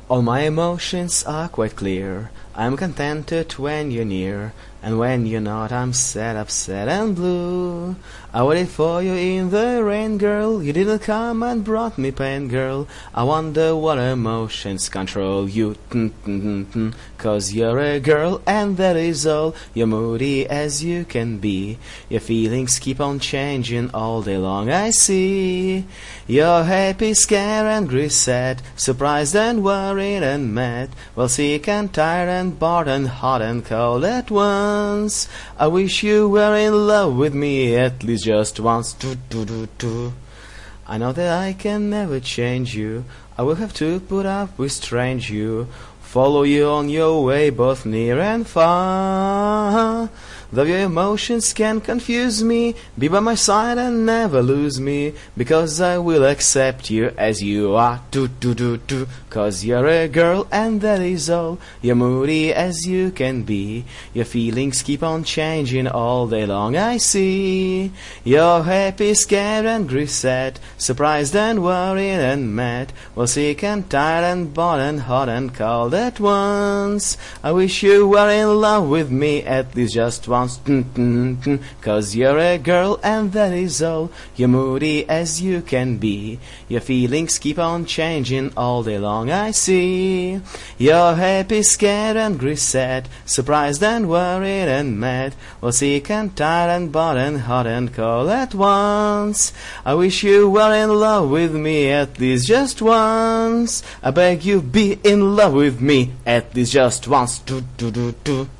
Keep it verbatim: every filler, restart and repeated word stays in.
All my emotions are quite clear. I'm contented when you're near, and when you're not I'm sad, upset and blue. I waited for you in the rain, girl. You didn't come and brought me pain, girl. I wonder what emotions control you. Cause you're a girl and that is all. You're moody as you can be. Your feelings keep on changing all day long, I see. You're happy, scared, angry, sad, surprised and worried and mad. Well, sick and tired and bored and hot and cold at once. I wish you were in love with me at least just once. Do, do, do, do. I know that I can never change you. I will have to put up with strange you. Follow you on your way both near and far. Though your emotions can confuse me, be by my side and never lose me, because I will accept you as you are. Do, do, do, do. Cause you're a girl and that is all. You're moody as you can be. Your feelings keep on changing all day long, I see. You're happy, scared, angry, sad, surprised and worried and mad. Well, sick and tired and bored and hot and cold at once. I wish you were in love with me at least just once. Cause you're a girl and that is all. You're moody as you can be. Your feelings keep on changing all day long, I see. You're happy, scared, angry, sad, surprised and worried and mad. Well, sick and tired and bored and hot and cold at once. I wish you were in love with me at least just once. I beg you, be in love with me at least just once. Do, do, do, do.